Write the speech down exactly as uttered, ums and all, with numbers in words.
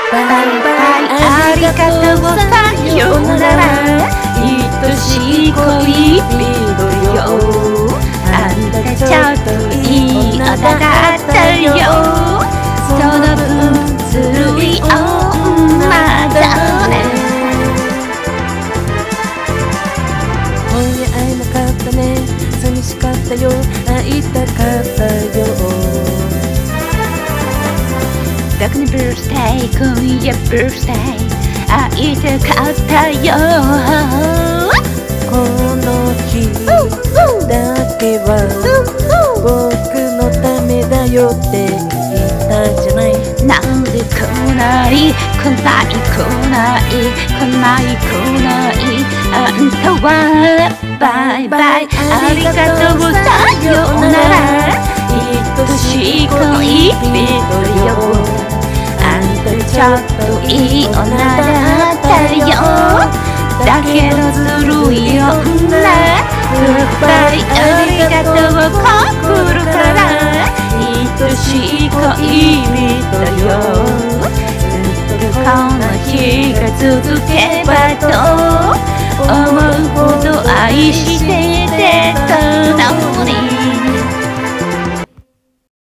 バイバイありがとうさようなら愛しい恋人よあんたちょっといい女だったよその分ずるい女だね今夜会えなかったね寂しかったよ会いたかったよ僕のブルースデー今夜ブルースデー会いたかったよこの日だけは僕のためだよって言ったじゃないなんで来ない来ない来ない来ない来ないあんたはバイバイありがとうさようなら愛しい恋人よあんたちょっといい女だったよだけどずるい女グッバイありがとう来るから愛しい恋人よこの日が続けばと思うほど愛し